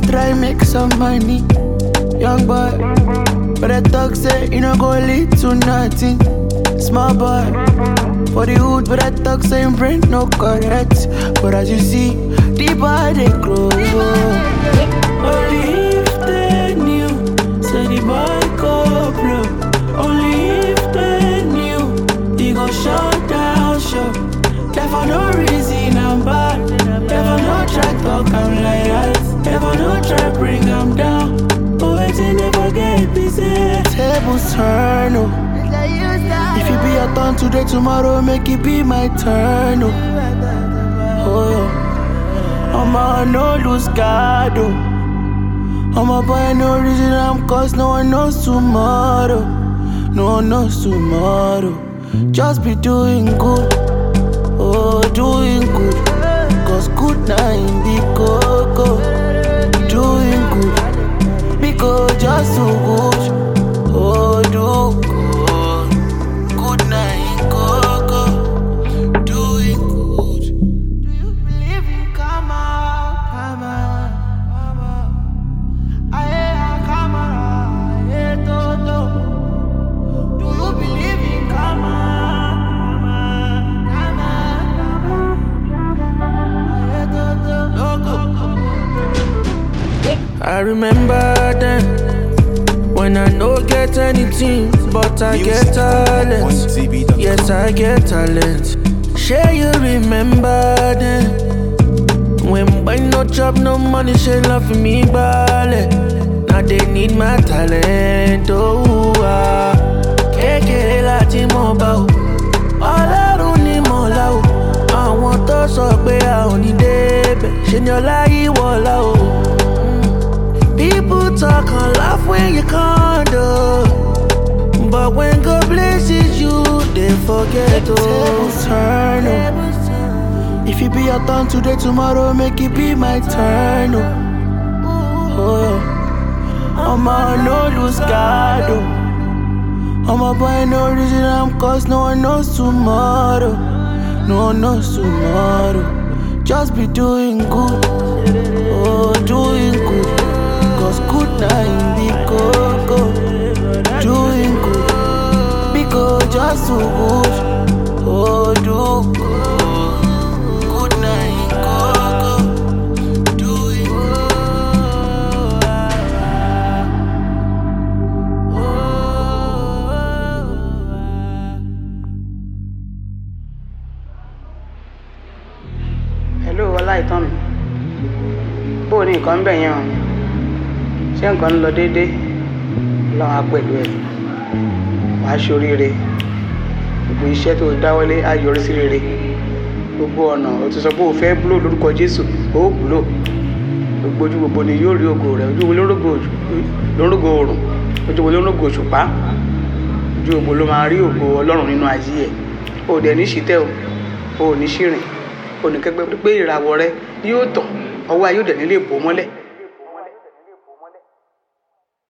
try make some money. Young boy, but I talk say you no go lead to nothing. Small boy, for the hood, but I talk say brain no correct. But as you see, the boy they grow. Only if they knew, say the boy go blow. Only if they knew, he go shut down shop. Never no reason I'm bad. Never no try talk I'm like that. Never no try bring I'm down. But they never get busy. Tables turn, oh. If it be your turn today, tomorrow make it be my turn, oh. Oh, I'm a no lose God, oh. I'm a boy, no reason I'm cause no one knows tomorrow. No one knows tomorrow. Just be doing good, oh, doing good. Cause good now in the coco. Doing good, because just so good, oh, do good. I remember then, when I no get anything, but I get talent. Yes, I get talent. Share you remember then, when boy no job, no money, she love me ballet. Now they need my talent, oh ah. Keke lati mo ba o, Ọlọ́run ni mo la o. Àwọn tó sọ pé a ò ní débẹ̀, ṣe ni ọlá yìí wọ̀la o. People talk and laugh when you can't do, but when God blesses you, they forget to turn. If it be your turn today, tomorrow make it be my turn. Oh, I'm a no lose God. I'm a boy, no reason I'm cause no one knows tomorrow. No one knows tomorrow. Just be doing good, oh, doing good. Cause good now in the coco. Doing good, because just so good, oh, do good. Good now in coco. Doing good. Hello, Ọláìtàn mi. Bó ni nǹkan ń bẹ̀ yẹn o? Ṣé nǹkan ń lọ déédé? Ọlọ́run á pẹ̀lú ẹ̀. Wàá ṣoríire. Gbogbo iṣẹ́ tó dáwọ́lé á yọrí sí rere. Gbogbo ọ̀nà o ti sọ pé o fẹ́ búlò lórúkọ Jésù, ó búlò. Gbogbo ojú gbogbo ni yóò rí ògo rẹ̀. Ojú wo lórógo òrùn, ojú wo lórógo òṣùpá. Ojú gbogbo ló máa rí ògo Ọlọ́run nínú ayé ẹ̀. O dẹ̀ ní ṣìtẹ́ o, o ò ní ṣìrìn. O ní kẹ́gbẹ́ pé ìràwọ̀ rẹ yóò tàn, ọwọ́ ayé ò dẹ̀ nílé bò mọ́lẹ̀.